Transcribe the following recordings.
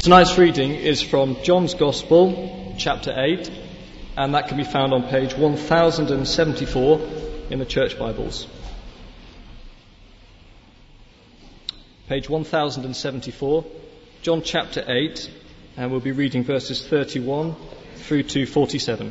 Tonight's reading is from John's Gospel, chapter 8, and that can be found on page 1074 in the Church Bibles. Page 1074, John chapter 8, and we'll be reading verses 31 through to 47.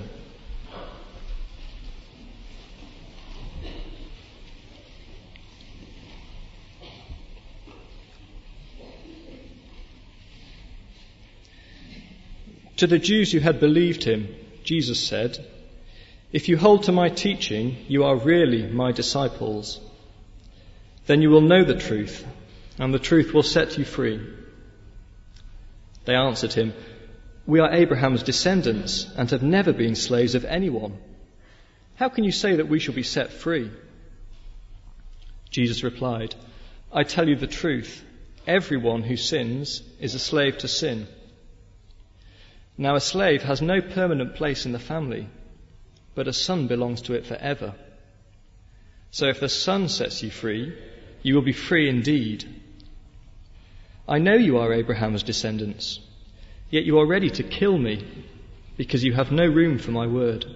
To the Jews who had believed him, Jesus said, "If you hold to my teaching, you are really my disciples. Then you will know the truth, and the truth will set you free." They answered him, "We are Abraham's descendants and have never been slaves of anyone. How can you say that we shall be set free?" Jesus replied, "I tell you the truth. Everyone who sins is a slave to sin. Now a slave has no permanent place in the family, but a son belongs to it forever. So if the Son sets you free, you will be free indeed. I know you are Abraham's descendants, yet you are ready to kill me because you have no room for my word.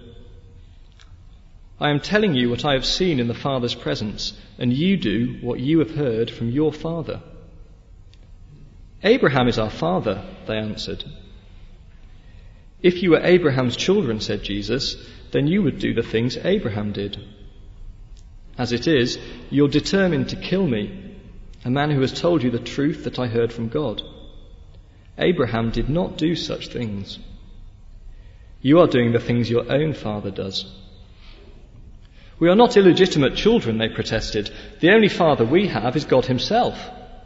I am telling you what I have seen in the Father's presence, and you do what you have heard from your father." "Abraham is our father," they answered. "If you were Abraham's children," said Jesus, "then you would do the things Abraham did. As it is, you're determined to kill me, a man who has told you the truth that I heard from God. Abraham did not do such things. You are doing the things your own father does." "We are not illegitimate children," they protested. "The only father we have is God himself."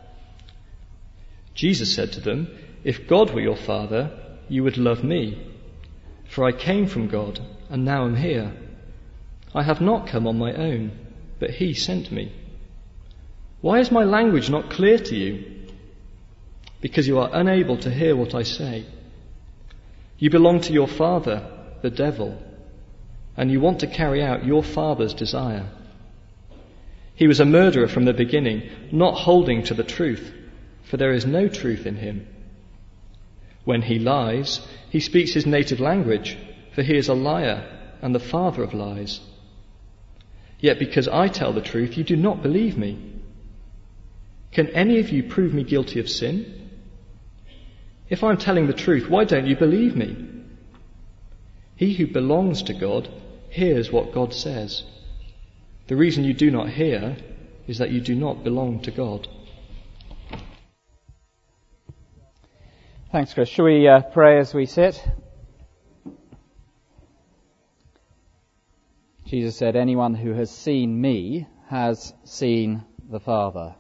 Jesus said to them, "If God were your father, you would love me, for I came from God and now am here. I have not come on my own, but he sent me. Why is my language not clear to you? Because you are unable to hear what I say. You belong to your father, the devil, and you want to carry out your father's desire. He was a murderer from the beginning, not holding to the truth, for there is no truth in him. When he lies, he speaks his native language, for he is a liar and the father of lies. Yet because I tell the truth, you do not believe me. Can any of you prove me guilty of sin? If I'm telling the truth, why don't you believe me? He who belongs to God hears what God says. The reason you do not hear is that you do not belong to God." Thanks, Chris. Shall we pray as we sit? Jesus said, "Anyone who has seen me has seen the Father."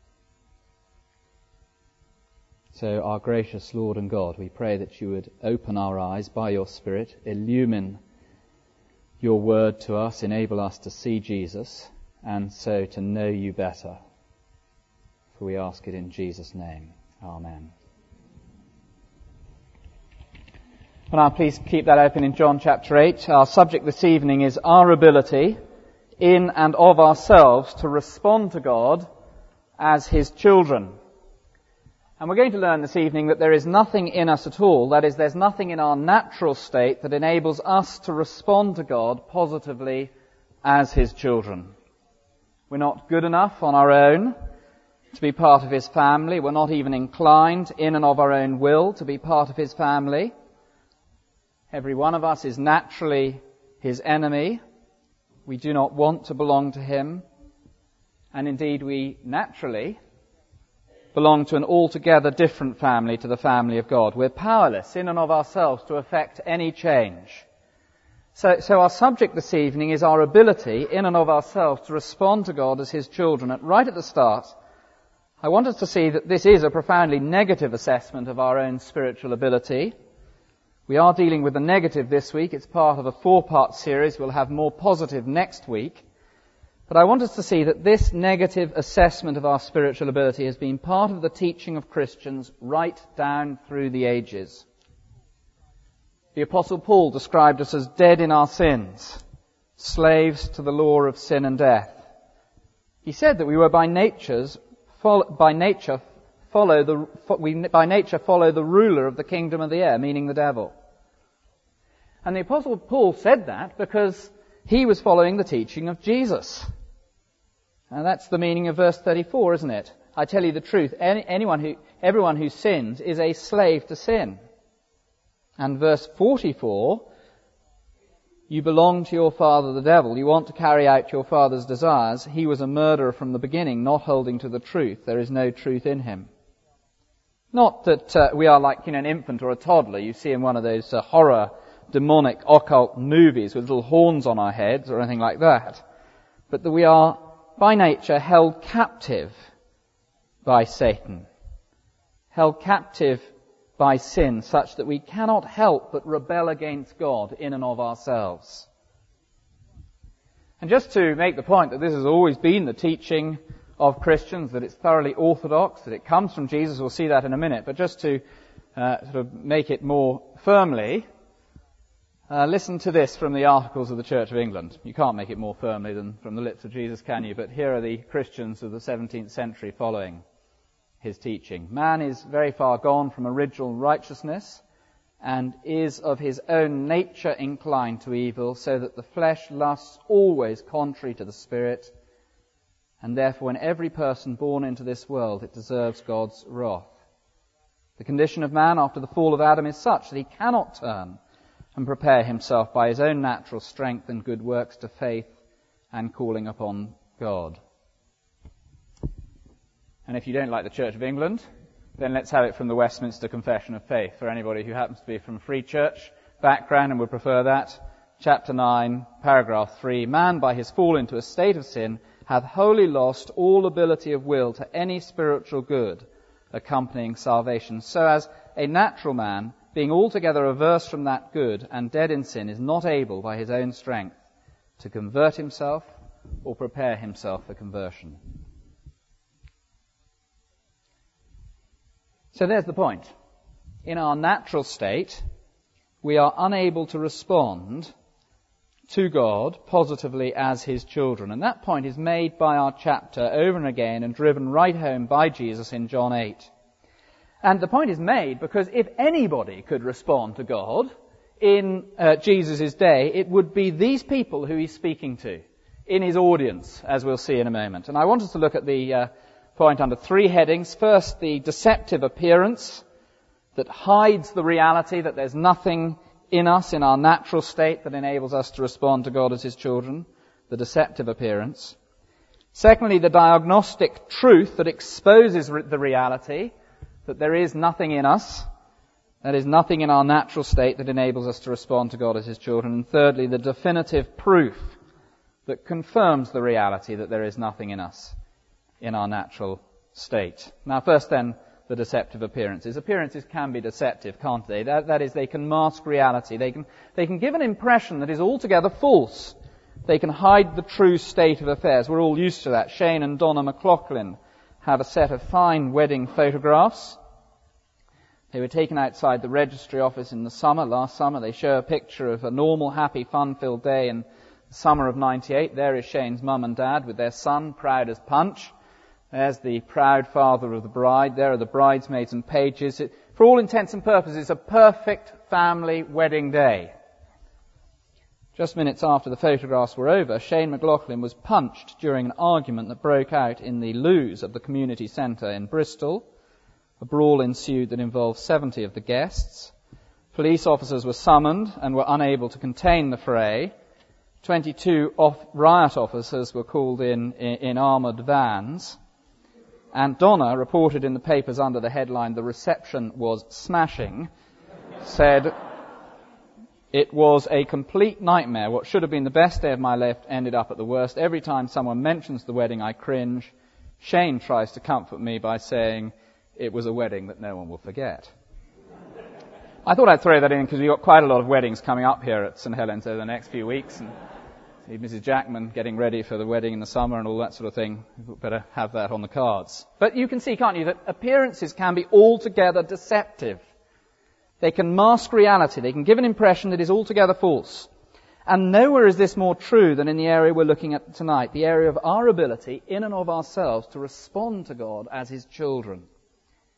So, our gracious Lord and God, we pray that you would open our eyes by your Spirit, illumine your word to us, enable us to see Jesus, and so to know you better. For we ask it in Jesus' name. Amen. Well, now please keep that open in John chapter 8. Our subject this evening is our ability in and of ourselves to respond to God as his children. And we're going to learn this evening that there is nothing in us at all, that is, there's nothing in our natural state that enables us to respond to God positively as his children. We're not good enough on our own to be part of his family. We're not even inclined in and of our own will to be part of his family. Every one of us is naturally his enemy. We do not want to belong to him. And indeed, we naturally belong to an altogether different family to the family of God. We're powerless in and of ourselves to effect any change. So our subject this evening is our ability in and of ourselves to respond to God as his children. And right at the start, I want us to see that this is a profoundly negative assessment of our own spiritual ability. We are dealing with the negative this week. It's part of a 4-part series. We'll have more positive next week. But I want us to see that this negative assessment of our spiritual ability has been part of the teaching of Christians right down through the ages. The Apostle Paul described us as dead in our sins, slaves to the law of sin and death. He said that we were by nature by nature follow the ruler of the kingdom of the air, meaning the devil. And the Apostle Paul said that because he was following the teaching of Jesus. And that's the meaning of verse 34, isn't it? I tell you the truth, everyone who sins is a slave to sin. And verse 44, you belong to your father the devil. You want to carry out your father's desires. He was a murderer from the beginning, not holding to the truth. There is no truth in him. Not that we are like an infant or a toddler you see in one of those horror, demonic, occult movies with little horns on our heads or anything like that. But that we are, by nature, held captive by Satan. Held captive by sin, such that we cannot help but rebel against God in and of ourselves. And just to make the point that this has always been the teaching of Christians, that it's thoroughly orthodox, that it comes from Jesus, we'll see that in a minute, but just to sort of make it more firmly, listen to this from the Articles of the Church of England. You can't make it more firmly than from the lips of Jesus, can you? But here are the Christians of the 17th century following his teaching. Man is very far gone from original righteousness and is of his own nature inclined to evil, so that the flesh lusts always contrary to the spirit, and therefore in every person born into this world it deserves God's wrath. The condition of man after the fall of Adam is such that he cannot turn and prepare himself by his own natural strength and good works to faith and calling upon God. And if you don't like the Church of England, then let's have it from the Westminster Confession of Faith, for anybody who happens to be from a free church background and would prefer that. Chapter 9, paragraph 3, man by his fall into a state of sin hath wholly lost all ability of will to any spiritual good accompanying salvation, so as a natural man, being altogether averse from that good and dead in sin, is not able by his own strength to convert himself or prepare himself for conversion. So there's the point. In our natural state, we are unable to respond to God positively as his children. And that point is made by our chapter over and again and driven right home by Jesus in John 8. And the point is made because if anybody could respond to God in Jesus' day, it would be these people who he's speaking to in his audience, as we'll see in a moment. And I want us to look at the point under three headings. First, the deceptive appearance that hides the reality that there's nothing in us, in our natural state, that enables us to respond to God as his children. The deceptive appearance. Secondly, the diagnostic truth that exposes the reality that there is nothing in us, that is nothing in our natural state that enables us to respond to God as his children. And thirdly, the definitive proof that confirms the reality that there is nothing in us in our natural state. Now first then, the deceptive appearances. Appearances can be deceptive, can't they? That is, they can mask reality. They can give an impression that is altogether false. They can hide the true state of affairs. We're all used to that. Shane and Donna McLaughlin have a set of fine wedding photographs. They were taken outside the registry office in the summer, last summer. They show a picture of a normal, happy, fun-filled day in the summer of 98. There is Shane's mum and dad with their son, proud as punch. There's the proud father of the bride. There are the bridesmaids and pages. For all intents and purposes, a perfect family wedding day. Just minutes after the photographs were over, Shane McLaughlin was punched during an argument that broke out in the loos of the community centre in Bristol. A brawl ensued that involved 70 of the guests. Police officers were summoned and were unable to contain the fray. 22 riot officers were called in armoured vans. And Donna, reported in the papers under the headline, "The reception was smashing," said, "It was a complete nightmare. What should have been the best day of my life ended up at the worst. Every time someone mentions the wedding, I cringe. Shane tries to comfort me by saying it was a wedding that no one will forget." I thought I'd throw that in because we've got quite a lot of weddings coming up here at St. Helens over the next few weeks. And see Mrs. Jackman getting ready for the wedding in the summer and all that sort of thing. We'd better have that on the cards. But you can see, can't you, that appearances can be altogether deceptive. They can mask reality. They can give an impression that is altogether false. And nowhere is this more true than in the area we're looking at tonight, the area of our ability, in and of ourselves, to respond to God as his children.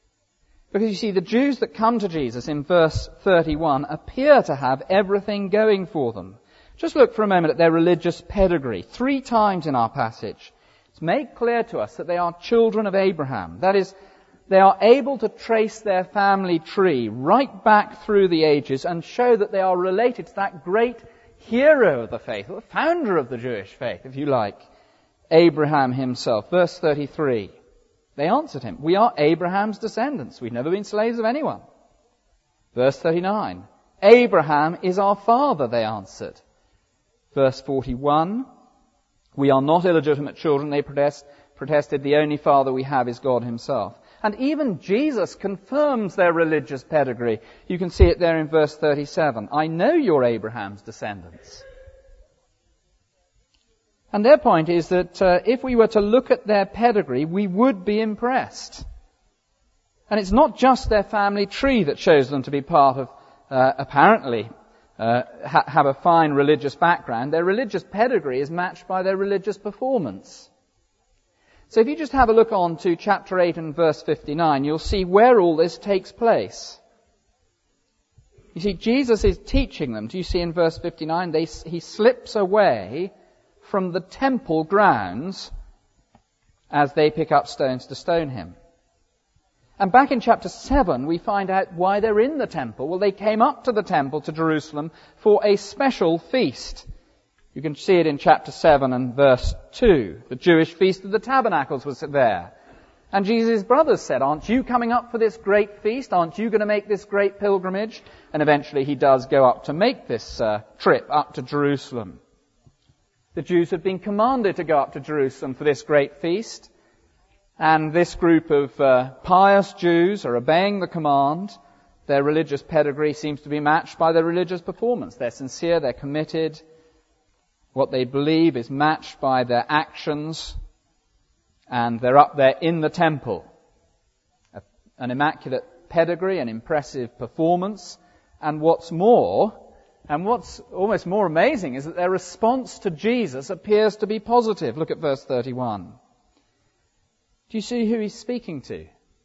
Because you see, the Jews that come to Jesus in verse 31 appear to have everything going for them. Just look for a moment at their religious pedigree. 3 times in our passage, it's made clear to us that they are children of Abraham. That is, they are able to trace their family tree right back through the ages and show that they are related to that great hero of the faith, the founder of the Jewish faith, if you like, Abraham himself. Verse 33. They answered him, "We are Abraham's descendants. We've never been slaves of anyone." Verse 39. "Abraham is our father," they answered. Verse 41. "We are not illegitimate children," they protested. "The only father we have is God himself." And even Jesus confirms their religious pedigree. You can see it there in verse 37. "I know you're Abraham's descendants." And their point is that if we were to look at their pedigree, we would be impressed. And it's not just their family tree that shows them to be part of, apparently, have a fine religious background. Their religious pedigree is matched by their religious performance. So if you just have a look on to chapter 8 and verse 59, you'll see where all this takes place. You see, Jesus is teaching them. Do you see in verse 59? He slips away from the temple grounds as they pick up stones to stone him. And back in chapter 7, we find out why they're in the temple. Well, they came up to the temple to Jerusalem for a special feast. You can see it in chapter 7 and verse 2. The Jewish Feast of the Tabernacles was there. And Jesus' brothers said, "Aren't you coming up for this great feast? Aren't you going to make this great pilgrimage?" And eventually he does go up to make this trip up to Jerusalem. The Jews have been commanded to go up to Jerusalem for this great feast. And this group of pious Jews are obeying the command. Their religious pedigree seems to be matched by their religious performance. They're sincere, they're committed. What they believe is matched by their actions. And they're up there in the temple. An immaculate pedigree, an impressive performance. And what's more, and what's almost more amazing, is that their response to Jesus appears to be positive. Look at verse 31. Do you see who he's speaking to?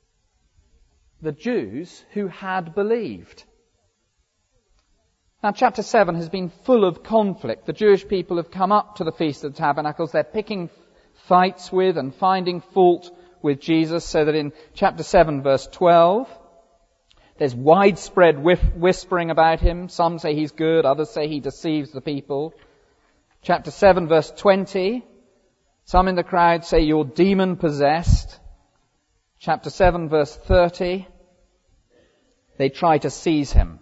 The Jews who had believed. Now, chapter 7 has been full of conflict. The Jewish people have come up to the Feast of the Tabernacles. They're picking fights with and finding fault with Jesus, so that in chapter 7, verse 12, there's widespread whispering about him. Some say he's good, others say he deceives the people. Chapter 7, verse 20, some in the crowd say you're demon-possessed. Chapter 7, verse 30, they try to seize him.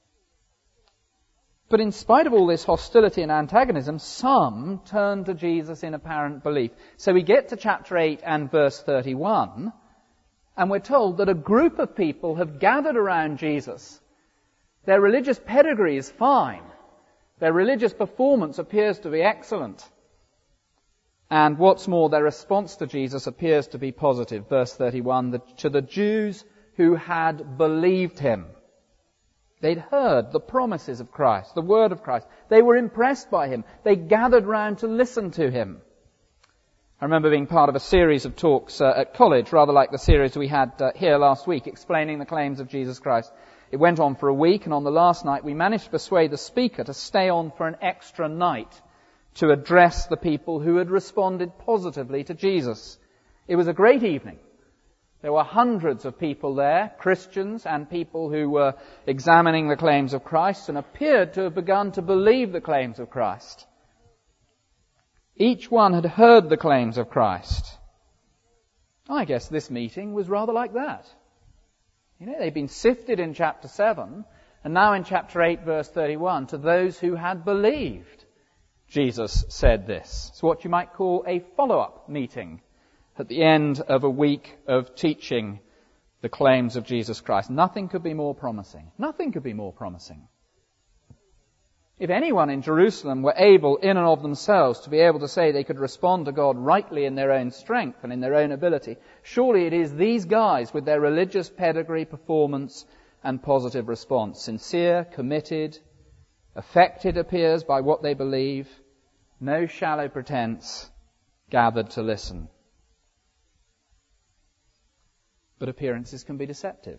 But in spite of all this hostility and antagonism, some turn to Jesus in apparent belief. So we get to chapter 8 and verse 31, and we're told that a group of people have gathered around Jesus. Their religious pedigree is fine. Their religious performance appears to be excellent. And what's more, their response to Jesus appears to be positive. Verse 31, to the Jews who had believed him. They'd heard the promises of Christ, the word of Christ. They were impressed by him. They gathered round to listen to him. I remember being part of a series of talks at college, rather like the series we had here last week, explaining the claims of Jesus Christ. It went on for a week, and on the last night we managed to persuade the speaker to stay on for an extra night to address the people who had responded positively to Jesus. It was a great evening. There were hundreds of people there, Christians and people who were examining the claims of Christ and appeared to have begun to believe the claims of Christ. Each one had heard the claims of Christ. I guess this meeting was rather like that. You know, they'd been sifted in chapter 7, and now in chapter 8, verse 31, to those who had believed, Jesus said this. It's what you might call a follow-up meeting at the end of a week of teaching the claims of Jesus Christ. Nothing could be more promising. Nothing could be more promising. If anyone in Jerusalem were able, in and of themselves, to be able to say they could respond to God rightly in their own strength and in their own ability, surely it is these guys with their religious pedigree, performance, and positive response. Sincere, committed, affected, appears, by what they believe. No shallow pretense, gathered to listen. but appearances can be deceptive.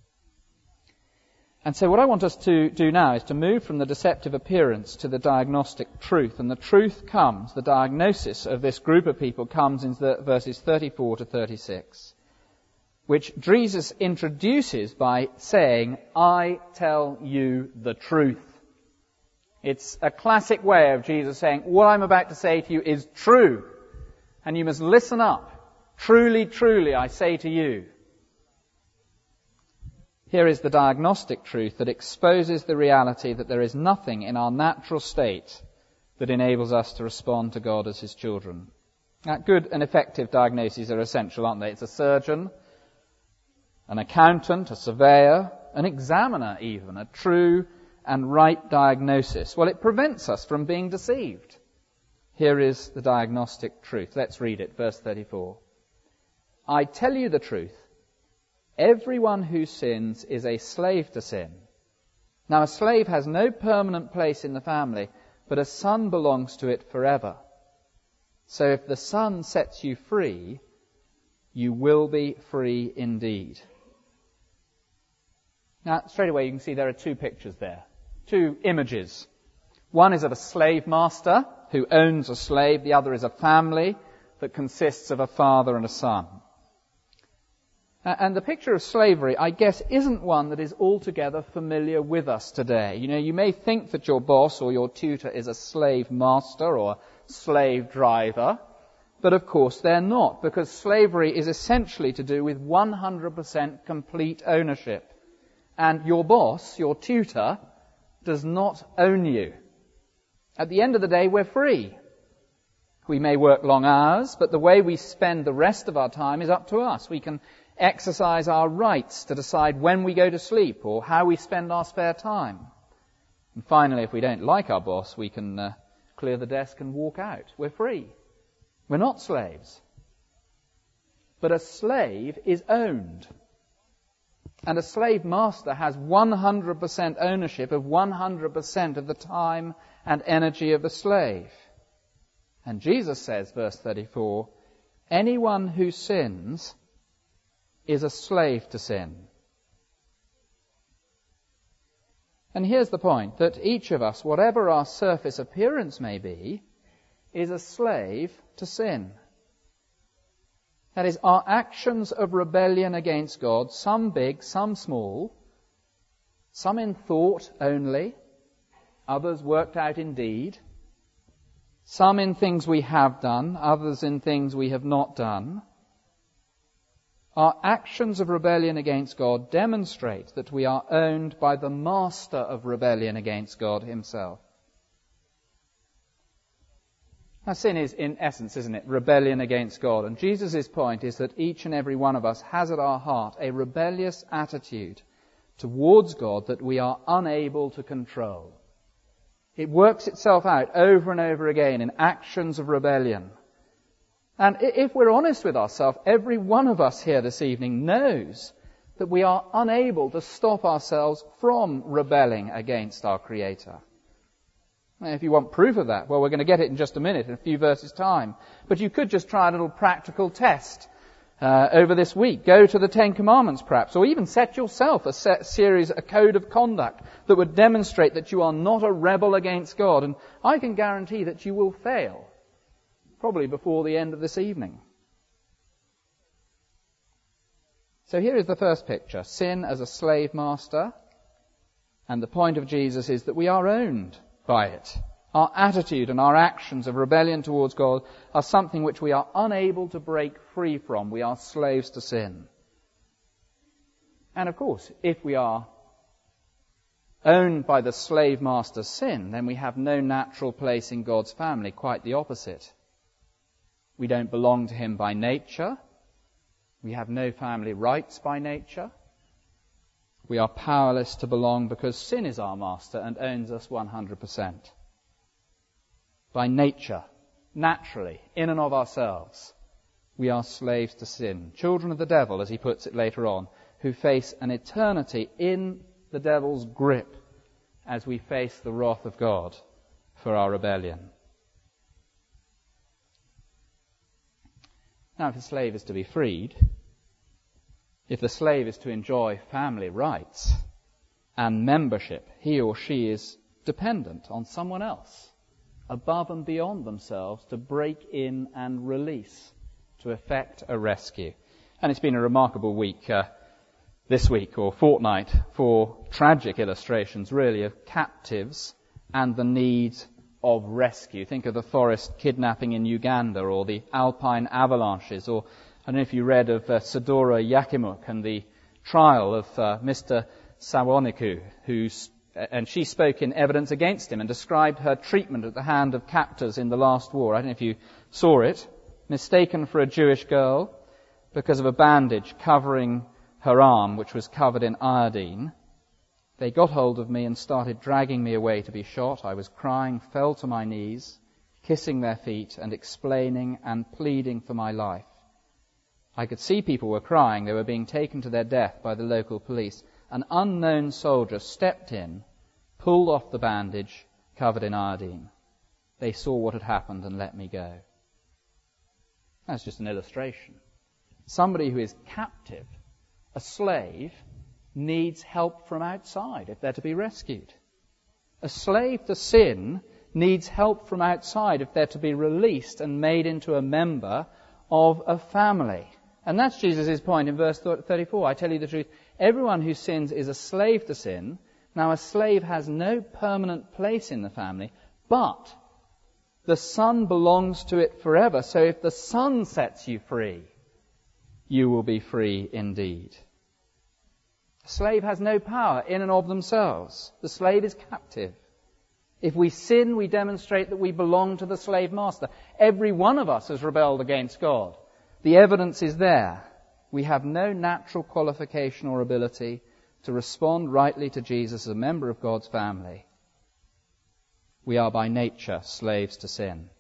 And so what I want us to do now is to move from the deceptive appearance to the diagnostic truth. And the truth comes, the diagnosis of this group of people comes in verses 34 to 36, which Jesus introduces by saying, I tell you the truth. It's a classic way of Jesus saying, what I'm about to say to you is true, and you must listen up. Truly, truly, I say to you. Here is the diagnostic truth that exposes the reality that there is nothing in our natural state that enables us to respond to God as His children. Now, good and effective diagnoses are essential, aren't they? It's a surgeon, an accountant, a surveyor, an examiner even, a true and right diagnosis. Well, it prevents us from being deceived. Here is the diagnostic truth. Let's read it, verse 34. I tell you the truth. Everyone who sins is a slave to sin. Now, a slave has no permanent place in the family, but a son belongs to it forever. So if the Son sets you free, you will be free indeed. Now, straight away you can see there are two pictures there, two images. One is of a slave master who owns a slave. The other is a family that consists of a father and a son. And the picture of slavery, I guess, isn't one that is altogether familiar with us today. You know, you may think that your boss or your tutor is a slave master or a slave driver, but of course they're not, because slavery is essentially to do with 100% complete ownership. And your boss, your tutor, does not own you. At the end of the day, we're free. We may work long hours, but the way we spend the rest of our time is up to us. We can exercise our rights to decide when we go to sleep or how we spend our spare time. And finally, if we don't like our boss, we can clear the desk and walk out. We're free. We're not slaves. But a slave is owned. And a slave master has 100% ownership of 100% of the time and energy of the slave. And Jesus says, verse 34, anyone who sins is a slave to sin. And here's the point, that each of us, whatever our surface appearance may be, is a slave to sin. That is, our actions of rebellion against God, some big, some small, some in thought only, others worked out in deed, some in things we have done, others in things we have not done. Our actions of rebellion against God demonstrate that we are owned by the master of rebellion against God Himself. Now, sin is, in essence, isn't it, rebellion against God. And Jesus' point is that each and every one of us has at our heart a rebellious attitude towards God that we are unable to control. It works itself out over and over again in actions of rebellion. And if we're honest with ourselves, every one of us here this evening knows that we are unable to stop ourselves from rebelling against our Creator. Now, if you want proof of that, well, we're going to get it in just a minute, in a few verses' time. But you could just try a little practical test over this week. Go to the Ten Commandments, perhaps, or even set yourself a code of conduct that would demonstrate that you are not a rebel against God. And I can guarantee that you will fail, probably before the end of this evening. So here is the first picture, sin as a slave master. And the point of Jesus is that we are owned by it. Our attitude and our actions of rebellion towards God are something which we are unable to break free from. We are slaves to sin. And of course, if we are owned by the slave master's sin, then we have no natural place in God's family, quite the opposite. We don't belong to Him by nature. We have no family rights by nature. We are powerless to belong because sin is our master and owns us 100%. By nature, naturally, in and of ourselves, we are slaves to sin. Children of the devil, as he puts it later on, who face an eternity in the devil's grip as we face the wrath of God for our rebellion. Now, if a slave is to be freed, If the slave is to enjoy family rights and membership, he or she is dependent on someone else, above and beyond themselves, to break in and release, to effect a rescue. And it's been a remarkable week, this week or fortnight, for tragic illustrations, really, of captives and the need of rescue. Think of the forest kidnapping in Uganda, or the Alpine avalanches, or I don't know if you read of Sadora Yakimuk and the trial of Mr. Sawoniku, and she spoke in evidence against him and described her treatment at the hand of captors in the last war. I don't know if you saw it. Mistaken for a Jewish girl because of a bandage covering her arm, which was covered in iodine. They got hold of me and started dragging me away to be shot. I was crying, fell to my knees, kissing their feet and explaining and pleading for my life. I could see people were crying. They were being taken to their death by the local police. An unknown soldier stepped in, pulled off the bandage covered in iodine. They saw what had happened and let me go. That's just an illustration. Somebody who is captive, a slave, needs help from outside if they're to be rescued. A slave to sin needs help from outside if they're to be released and made into a member of a family. And that's Jesus' point in verse 34. I tell you the truth, everyone who sins is a slave to sin. Now a slave has no permanent place in the family, but the Son belongs to it forever. So if the Son sets you free, you will be free indeed. A slave has no power in and of themselves. The slave is captive. If we sin, we demonstrate that we belong to the slave master. Every one of us has rebelled against God. The evidence is there. We have no natural qualification or ability to respond rightly to Jesus as a member of God's family. We are by nature slaves to sin.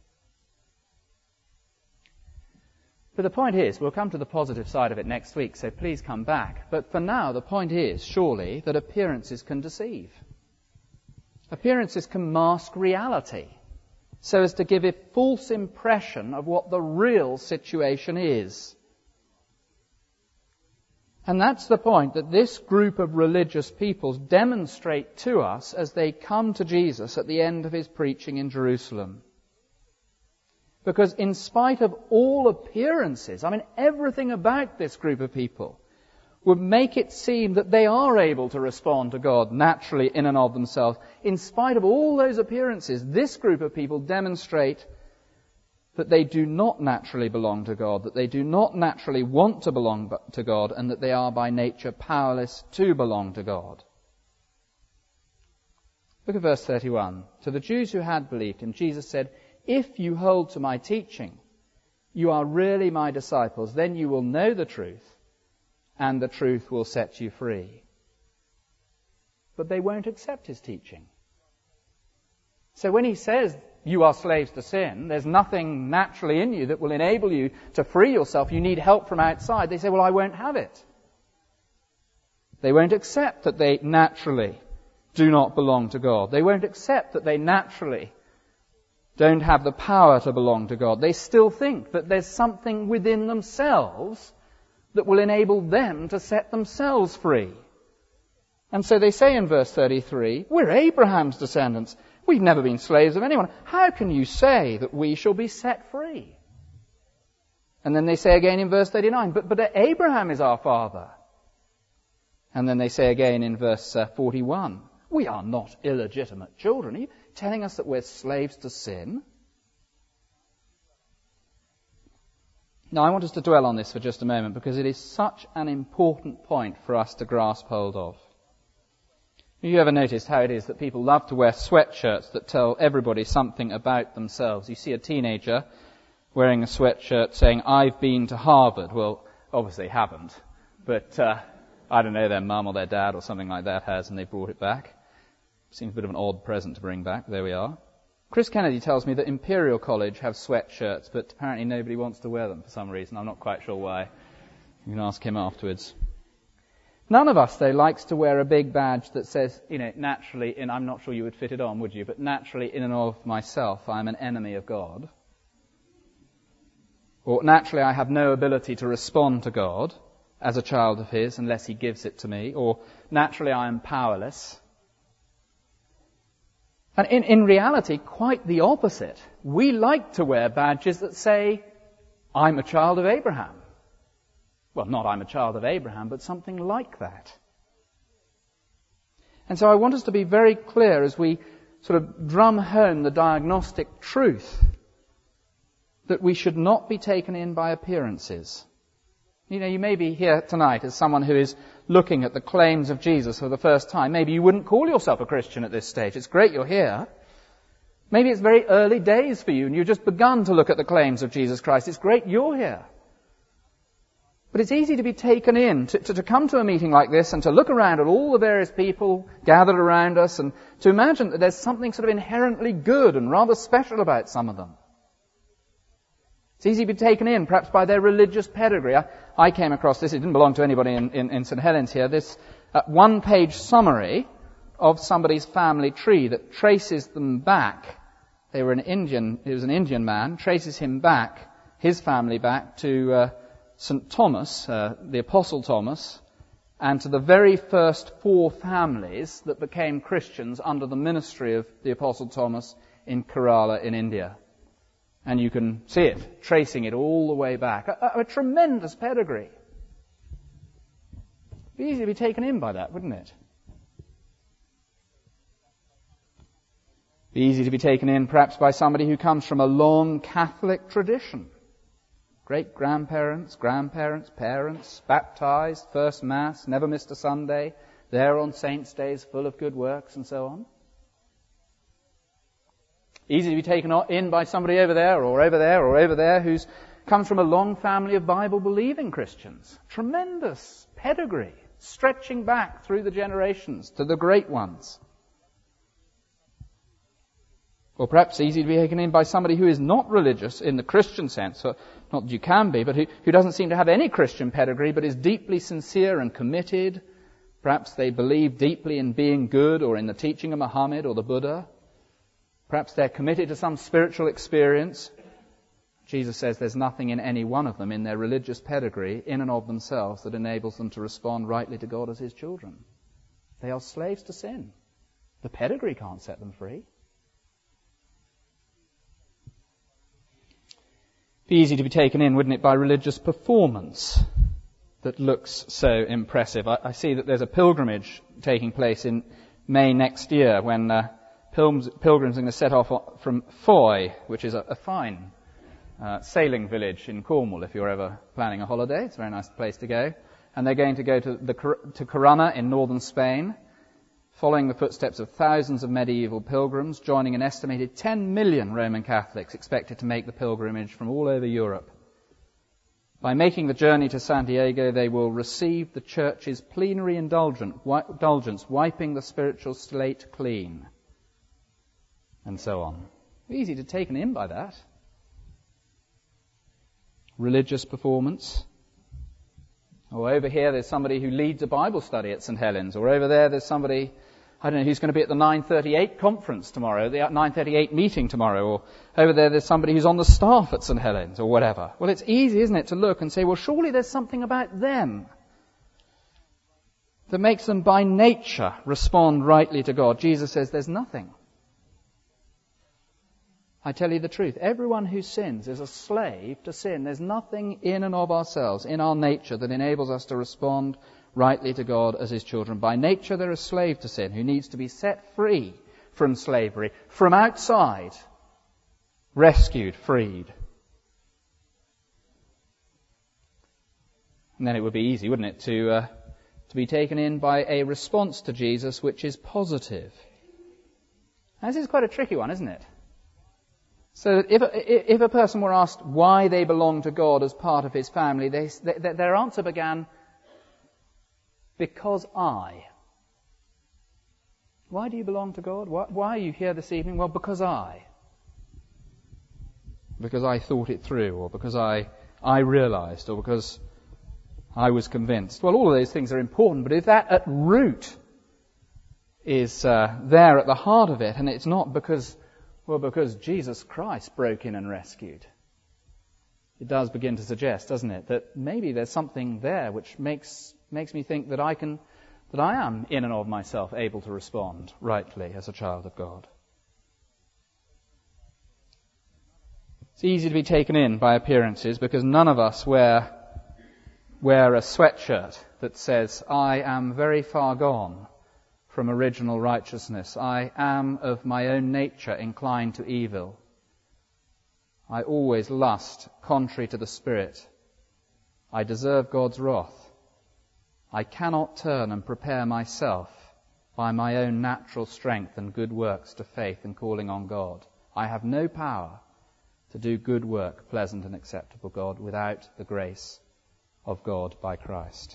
But the point is, we'll come to the positive side of it next week, so please come back. But for now, the point is, surely, that appearances can deceive. Appearances can mask reality, so as to give a false impression of what the real situation is. And that's the point that this group of religious peoples demonstrate to us as they come to Jesus at the end of his preaching in Jerusalem. Because in spite of all appearances, everything about this group of people would make it seem that they are able to respond to God naturally in and of themselves. In spite of all those appearances, this group of people demonstrate that they do not naturally belong to God, that they do not naturally want to belong to God, and that they are by nature powerless to belong to God. Look at verse 31. To the Jews who had believed him, Jesus said, "If you hold to my teaching, you are really my disciples. Then you will know the truth, and the truth will set you free." But they won't accept his teaching. So when he says you are slaves to sin, there's nothing naturally in you that will enable you to free yourself, you need help from outside, they say, well, I won't have it. They won't accept that they naturally do not belong to God. They won't accept that they naturally don't have the power to belong to God. They still think that there's something within themselves that will enable them to set themselves free. And so they say in verse 33, we're Abraham's descendants. We've never been slaves of anyone. How can you say that we shall be set free? And then they say again in verse 39, but Abraham is our father. And then they say again in verse 41, we are not illegitimate children. Are you telling us that we're slaves to sin? Now, I want us to dwell on this for just a moment because it is such an important point for us to grasp hold of. Have you ever noticed how it is that people love to wear sweatshirts that tell everybody something about themselves? You see a teenager wearing a sweatshirt saying, I've been to Harvard. Well, obviously they haven't, but I don't know, their mum or their dad or something like that has, and they brought it back. Seems a bit of an odd present to bring back. There we are. Chris Kennedy tells me that Imperial College have sweatshirts, but apparently nobody wants to wear them for some reason. I'm not quite sure why. You can ask him afterwards. None of us, though, likes to wear a big badge that says, naturally, and I'm not sure you would fit it on, would you? But naturally, in and of myself, I'm an enemy of God. Or naturally, I have no ability to respond to God. as a child of his unless he gives it to me, or naturally I am powerless. And in reality, quite the opposite. We like to wear badges that say, I'm a child of Abraham. Well, not I'm a child of Abraham, but something like that. And so I want us to be very clear as we sort of drum home the diagnostic truth that we should not be taken in by appearances. You know, you may be here tonight as someone who is looking at the claims of Jesus for the first time. Maybe you wouldn't call yourself a Christian at this stage. It's great you're here. Maybe it's very early days for you and you've just begun to look at the claims of Jesus Christ. It's great you're here. But it's easy to be taken in, to come to a meeting like this and to look around at all the various people gathered around us and to imagine that there's something sort of inherently good and rather special about some of them. It's easy to be taken in, perhaps by their religious pedigree. I came across this, it didn't belong to anybody in St. Helens here, this one-page summary of somebody's family tree that traces them back. He was an Indian man, traces his family back to St. Thomas, the Apostle Thomas, and to the very first 4 families that became Christians under the ministry of the Apostle Thomas in Kerala in India. And you can see it, tracing it all the way back. A tremendous pedigree. It'd be easy to be taken in by that, wouldn't it? It'd be easy to be taken in perhaps by somebody who comes from a long Catholic tradition. Great-grandparents, grandparents, parents, baptized, first Mass, never missed a Sunday, there on Saints' Days, full of good works and so on. Easy to be taken in by somebody over there or over there or over there who's comes from a long family of Bible-believing Christians. Tremendous pedigree, stretching back through the generations to the great ones. Or perhaps easy to be taken in by somebody who is not religious in the Christian sense, or not that you can be, but who doesn't seem to have any Christian pedigree, but is deeply sincere and committed. Perhaps they believe deeply in being good or in the teaching of Muhammad or the Buddha. Perhaps they're committed to some spiritual experience. Jesus says there's nothing in any one of them in their religious pedigree, in and of themselves, that enables them to respond rightly to God as his children. They are slaves to sin. The pedigree can't set them free. Be easy to be taken in, wouldn't it, by religious performance that looks so impressive. I see that there's a pilgrimage taking place in May next year when pilgrims are going to set off from Foy, which is a fine sailing village in Cornwall if you're ever planning a holiday. It's a very nice place to go. And they're going to go to Corunna in northern Spain, following the footsteps of thousands of medieval pilgrims, joining an estimated 10 million Roman Catholics expected to make the pilgrimage from all over Europe. By making the journey to Santiago, they will receive the Church's plenary indulgence, wiping the spiritual slate clean, and so on. Easy to be taken in by that. Religious performance. Or over here there's somebody who leads a Bible study at St. Helens. Or over there's somebody, I don't know, who's going to be at the 938 conference tomorrow, the 938 meeting tomorrow. Or over there's somebody who's on the staff at St. Helens, or whatever. Well, it's easy, isn't it, to look and say, well, surely there's something about them that makes them by nature respond rightly to God. Jesus says there's nothing. I tell you the truth, everyone who sins is a slave to sin. There's nothing in and of ourselves, in our nature, that enables us to respond rightly to God as his children. By nature, they're a slave to sin who needs to be set free from slavery, from outside, rescued, freed. And then it would be easy, wouldn't it, to be taken in by a response to Jesus which is positive. Now, this is quite a tricky one, isn't it? So if a person were asked why they belong to God as part of his family, their answer began, because I. Why do you belong to God? Why are you here this evening? Well, because I. Because I thought it through, or because I realized, or because I was convinced. Well, all of those things are important, but if that at root is there at the heart of it, and it's not because Jesus Christ broke in and rescued. it does begin to suggest, doesn't it, that maybe there's something there which makes me think that I am in and of myself able to respond rightly as a child of God. It's easy to be taken in by appearances because none of us wear a sweatshirt that says, I am very far gone from original righteousness. I am of my own nature inclined to evil. I always lust contrary to the Spirit. I deserve God's wrath. I cannot turn and prepare myself by my own natural strength and good works to faith and calling on God. I have no power to do good work, pleasant and acceptable God, without the grace of God by Christ.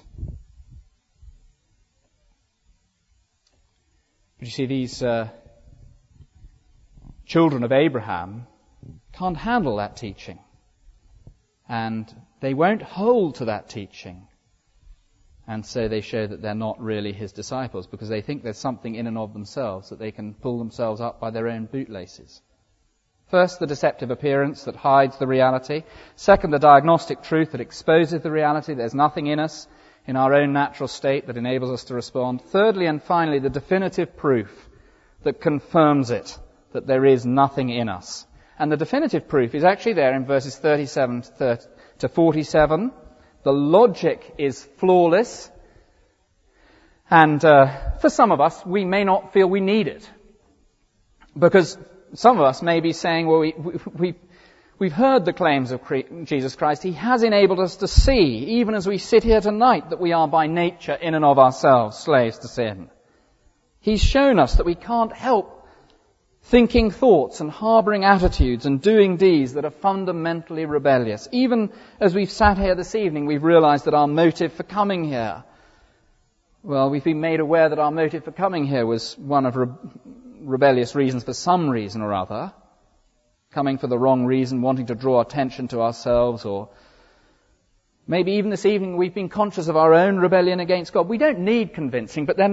But you see, these children of Abraham can't handle that teaching. And they won't hold to that teaching. And so they show that they're not really his disciples because they think there's something in and of themselves that they can pull themselves up by their own bootlaces. First, the deceptive appearance that hides the reality. Second, the diagnostic truth that exposes the reality. There's nothing in us, in our own natural state, that enables us to respond. Thirdly and finally, the definitive proof that confirms it, that there is nothing in us. And the definitive proof is actually there in verses 37 to 47. The logic is flawless. And for some of us, we may not feel we need it. Because some of us may be saying, well, we've heard the claims of Jesus Christ. He has enabled us to see, even as we sit here tonight, that we are by nature, in and of ourselves, slaves to sin. He's shown us that we can't help thinking thoughts and harbouring attitudes and doing deeds that are fundamentally rebellious. Even as we've sat here this evening, we've realised that our motive for coming here, well, we've been made aware that our motive for coming here was one of rebellious reasons for some reason or other, coming for the wrong reason, wanting to draw attention to ourselves, or maybe even this evening we've been conscious of our own rebellion against God. We don't need convincing, but there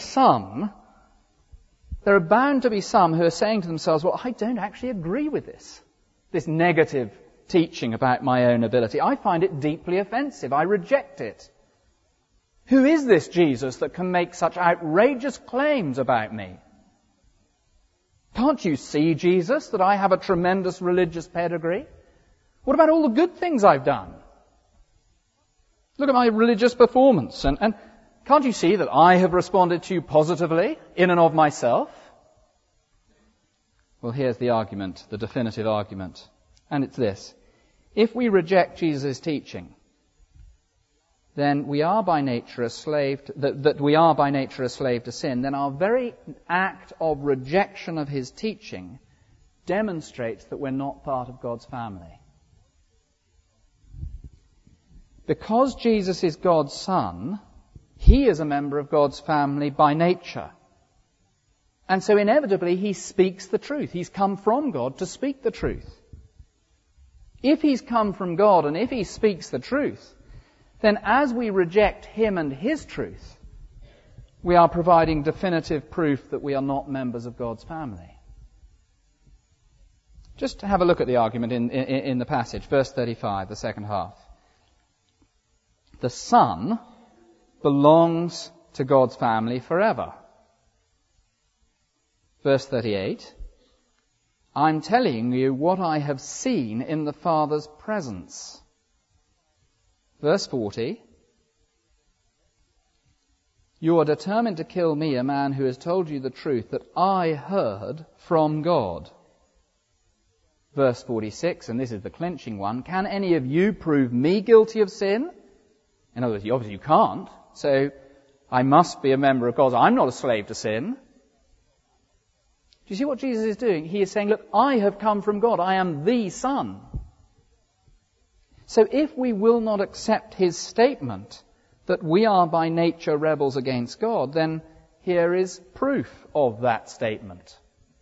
are bound to be some who are saying to themselves, well, I don't actually agree with this negative teaching about my own ability. I find it deeply offensive. I reject it. Who is this Jesus that can make such outrageous claims about me? Can't you see, Jesus, that I have a tremendous religious pedigree? What about all the good things I've done? Look at my religious performance. And can't you see that I have responded to you positively in and of myself? Well, here's the argument, the definitive argument. And it's this. If we reject Jesus' teaching, then we are by nature a slave to sin, then our very act of rejection of his teaching demonstrates that we're not part of God's family. Because Jesus is God's Son, he is a member of God's family by nature. And so inevitably he speaks the truth. He's come from God to speak the truth. If he's come from God and if he speaks the truth, then as we reject him and his truth, we are providing definitive proof that we are not members of God's family. Just have a look at the argument in the passage, verse 35, the second half. The Son belongs to God's family forever. Verse 38, I'm telling you what I have seen in the Father's presence. Verse 40, you are determined to kill me, a man who has told you the truth that I heard from God. Verse 46, and this is the clinching one, can any of you prove me guilty of sin? In other words, obviously you can't, so I must be a member of God. I'm not a slave to sin. Do you see what Jesus is doing? He is saying, look, I have come from God. I am the Son. So if we will not accept his statement that we are by nature rebels against God, then here is proof of that statement.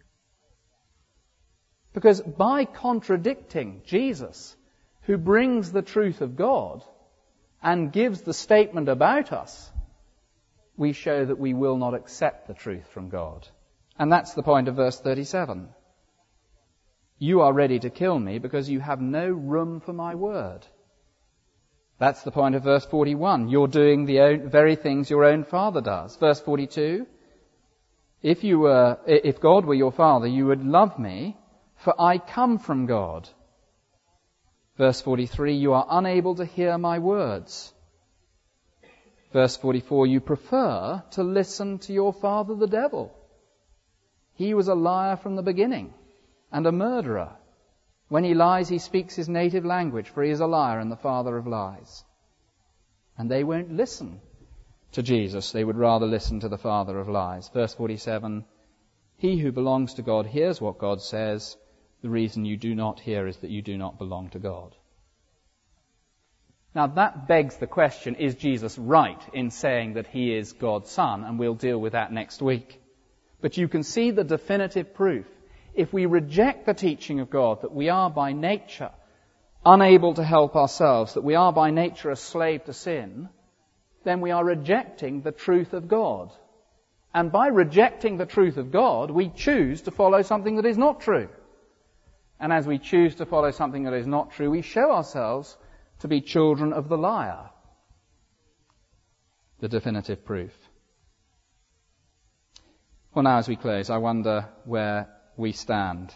Because by contradicting Jesus, who brings the truth of God and gives the statement about us, we show that we will not accept the truth from God. And that's the point of verse 37. you are ready to kill me because you have no room for my word. That's the point of verse 41. You're doing the very things your own father does. Verse 42, if God were your father, you would love me, for I come from God. Verse 43, you are unable to hear my words. Verse 44, you prefer to listen to your father the devil. He was a liar from the beginning and a murderer. When he lies, he speaks his native language, for he is a liar and the father of lies. And they won't listen to Jesus. They would rather listen to the father of lies. Verse 47, he who belongs to God hears what God says. The reason you do not hear is that you do not belong to God. Now that begs the question, is Jesus right in saying that he is God's son? And we'll deal with that next week. But you can see the definitive proof. If we reject the teaching of God that we are by nature unable to help ourselves, that we are by nature a slave to sin, then we are rejecting the truth of God. And by rejecting the truth of God, we choose to follow something that is not true. And as we choose to follow something that is not true, we show ourselves to be children of the liar. The definitive proof. Well, now as we close, I wonder where we stand.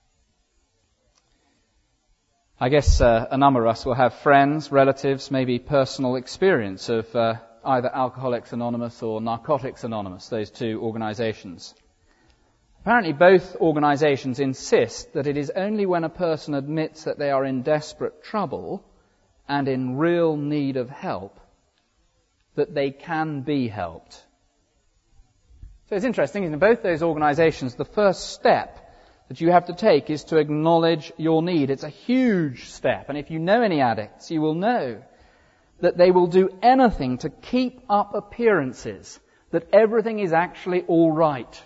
I guess a number of us will have friends, relatives, maybe personal experience of either Alcoholics Anonymous or Narcotics Anonymous, those two organizations. Apparently both organizations insist that it is only when a person admits that they are in desperate trouble and in real need of help that they can be helped. So it's interesting, in both those organizations, the first step that you have to take is to acknowledge your need. It's a huge step. And if you know any addicts, you will know that they will do anything to keep up appearances that everything is actually all right.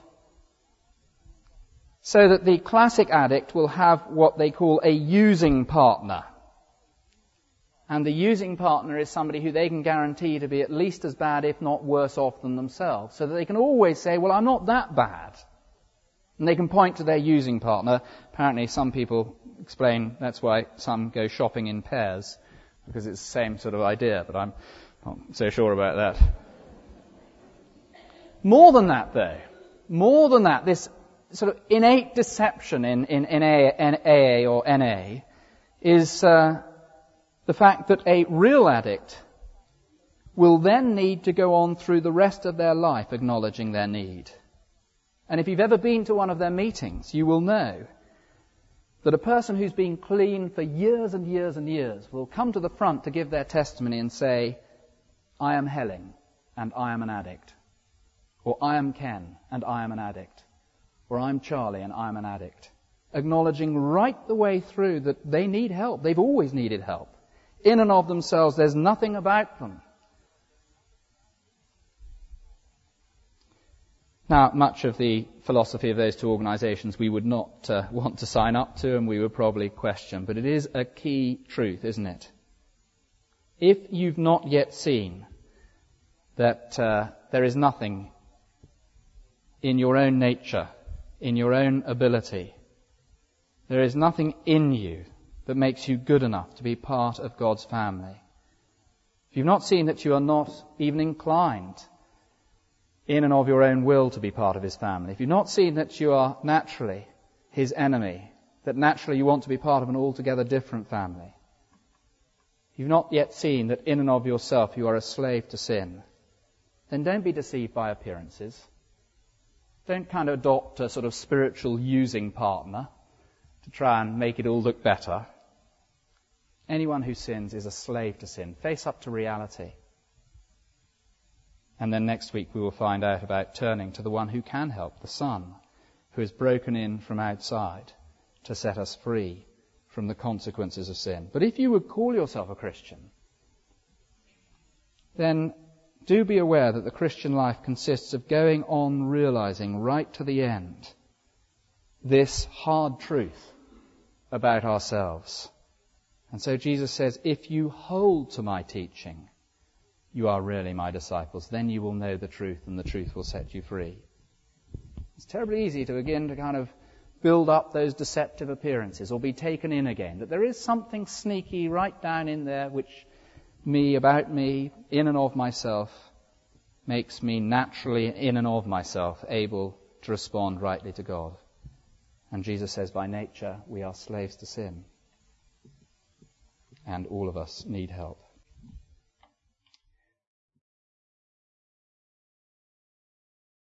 So that the classic addict will have what they call a using partner. And the using partner is somebody who they can guarantee to be at least as bad, if not worse off than themselves. So that they can always say, well, I'm not that bad. And they can point to their using partner. Apparently some people explain that's why some go shopping in pairs, because it's the same sort of idea, but I'm not so sure about that. More than that, though, this sort of innate deception in AA or NA is the fact that a real addict will then need to go on through the rest of their life acknowledging their need. And if you've ever been to one of their meetings, you will know that a person who's been clean for years and years and years will come to the front to give their testimony and say, I am Helen and I am an addict. Or I am Ken and I am an addict. Or I'm Charlie and I'm an addict. Acknowledging right the way through that they need help. They've always needed help. In and of themselves, there's nothing about them. Now, much of the philosophy of those two organizations we would not want to sign up to, and we would probably question, but it is a key truth, isn't it? If you've not yet seen that there is nothing in your own nature, in your own ability, there is nothing in you that makes you good enough to be part of God's family. If you've not seen that you are not even inclined in and of your own will to be part of his family, if you've not seen that you are naturally his enemy, that naturally you want to be part of an altogether different family, if you've not yet seen that in and of yourself you are a slave to sin, then don't be deceived by appearances. Don't kind of adopt a sort of spiritual using partner to try and make it all look better. Anyone who sins is a slave to sin. Face up to reality. And then next week we will find out about turning to the one who can help, the Son, who has broken in from outside to set us free from the consequences of sin. But if you would call yourself a Christian, then do be aware that the Christian life consists of going on realizing right to the end this hard truth about ourselves. And so Jesus says, if you hold to my teaching, you are really my disciples. Then you will know the truth, and the truth will set you free. It's terribly easy to begin to kind of build up those deceptive appearances or be taken in again. That there is something sneaky right down in there which about me, in and of myself, makes me naturally, in and of myself, able to respond rightly to God. And Jesus says, by nature, we are slaves to sin. And all of us need help.